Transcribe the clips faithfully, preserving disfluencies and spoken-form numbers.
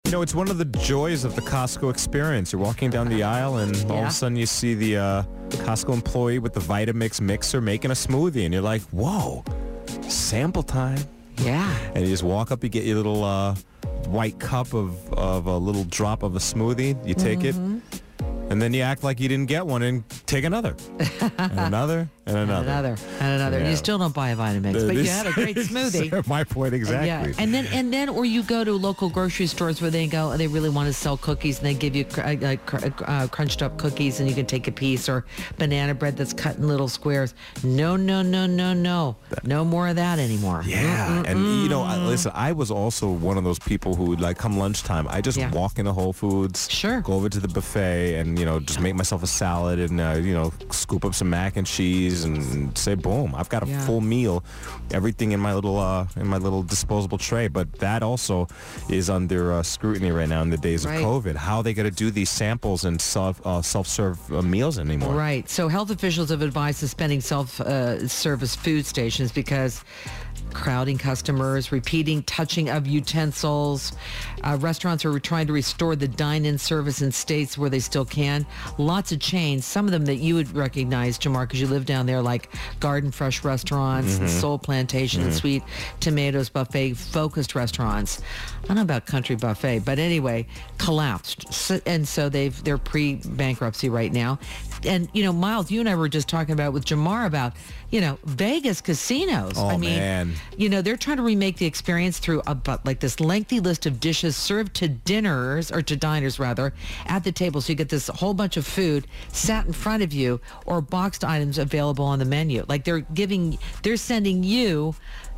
You know, it's one of the joys of the Costco experience. You're walking down the aisle and all of Yeah. a sudden you see the uh, Costco employee with the Vitamix mixer making a smoothie and you're like, whoa, sample time. Yeah. And you just walk up, you get your little uh, white cup of, of a little drop of a smoothie. You take Mm-hmm. it. And then you act like you didn't get one and take another. and another. And another. And another. And another. And Yeah. you still don't buy a Vitamix, but you had a great smoothie. My point exactly. Yeah, and then and then, or you go to local grocery stores where they go, they really want to sell cookies, and they give you cr- uh, cr- uh, crunched up cookies, and you can take a piece, or banana bread that's cut in little squares. No, no, no, no, no, no more of that anymore. Yeah, Mm-mm-mm. and you know, I, listen, I was also one of those people who would like come lunchtime, I just Yeah. walk into Whole Foods, Sure. go over to the buffet, and you know, just make myself a salad, and uh, you know, scoop up some mac and cheese, and say, boom, I've got a Yeah. full meal, everything in my little uh, in my little disposable tray. But that also is under uh, scrutiny right now in the days Right. of COVID. How are they going to do these samples and self uh, self-serve uh, meals anymore? Right. So health officials have advised suspending self-service food stations because crowding customers, repeating touching of utensils. Uh, restaurants are trying to restore the dine-in service in states where they still can. Lots of chains, some of them that you would recognize, Jamar, because you live down there, like Garden Fresh restaurants, and Soul Plantation, and Sweet Tomatoes Buffet focused restaurants. I don't know about Country Buffet, but anyway, collapsed. So, and so they've they're pre-bankruptcy right now. And, you know, Miles, you and I were just talking about with Jamar about, you know, Vegas casinos. Oh, I mean, man. you know, they're trying to remake the experience through a, but like this lengthy list of dishes served to dinners, or to diners rather, at the table. So you get this whole bunch of food sat in front of you, or boxed items available on the menu. Like they're giving, they're sending you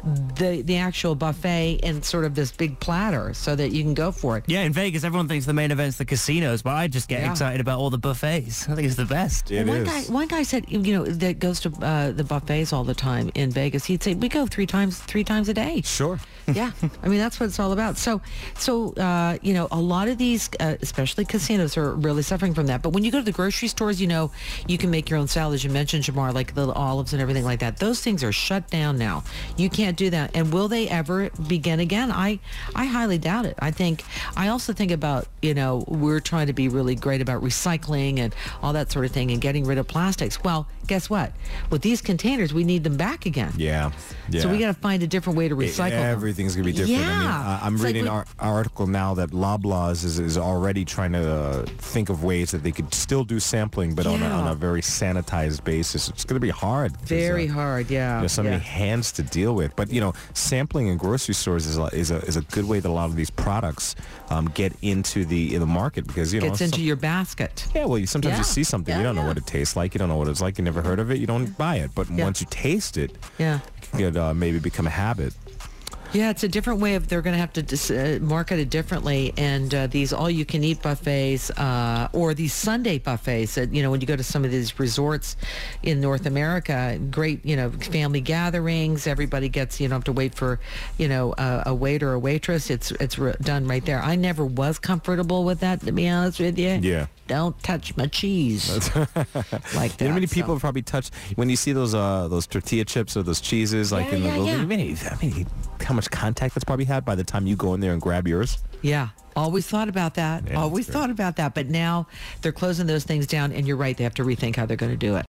the the actual buffet in sort of this big platter so that you can go for it. Yeah, in Vegas, everyone thinks the main event's the casinos, but I just get Yeah. excited about all the buffets. I think it's the best. It one is. guy, one guy said, you know, that goes to uh, the buffets all the time in Vegas. He'd say, we go three times, three times a day. Sure. Yeah, I mean that's what it's all about. So, so uh, you know, a lot of these, uh, especially casinos, are really suffering from that. But when you go to the grocery stores, you know, you can make your own salad. As you mentioned, Jamar, like the olives and everything like that. Those things are shut down now. You can't do that. And will they ever begin again? I, I highly doubt it. I think. I also think about, you know, we're trying to be really great about recycling and all that sort of thing, and getting rid of plastics. Well, guess what? With these containers, we need them back again. Yeah. Yeah. So we got to find a different way to recycle them. Everything's going to be different. I mean, Yeah. I, I'm It's like reading when- our, our article now that Loblaws is, is already trying to uh, think of ways that they could still do sampling, but on, a, Yeah. on a very sanitized basis. It's going to be hard. 'cause, Very uh, hard, yeah. There's so yeah. many hands to deal with. But, you know, sampling in grocery stores is a, is a, is a good way that a lot of these products um, get into the in the market because, you know, Gets into some- your basket. yeah, well, you, sometimes Yeah. you see something, Yeah, you don't know yeah. what it tastes like, you don't know what it's like, you never heard of it, you don't buy it. But Yeah. once you taste it, Yeah. it could uh, maybe become a habit. Yeah, it's a different way of, they're going to have to dis, uh, market it differently. And uh, these all-you-can-eat buffets uh, or these Sunday buffets, that, you know, when you go to some of these resorts in North America, great, you know, family gatherings, everybody gets, you don't have to wait for, you know, uh, a waiter or a waitress. It's it's re- done right there. I never was comfortable with that, to be honest with you. Yeah. Don't touch my cheese like that. You know how many so. people have probably touched when you see those uh those tortilla chips or those cheeses like Yeah, in the yeah, little, yeah. I mean, I mean, how much contact that's probably had by the time you go in there and grab yours. Yeah. Always thought about that. Yeah, Always that's great. thought about that. But now they're closing those things down, and you're right. They have to rethink how they're going to do it.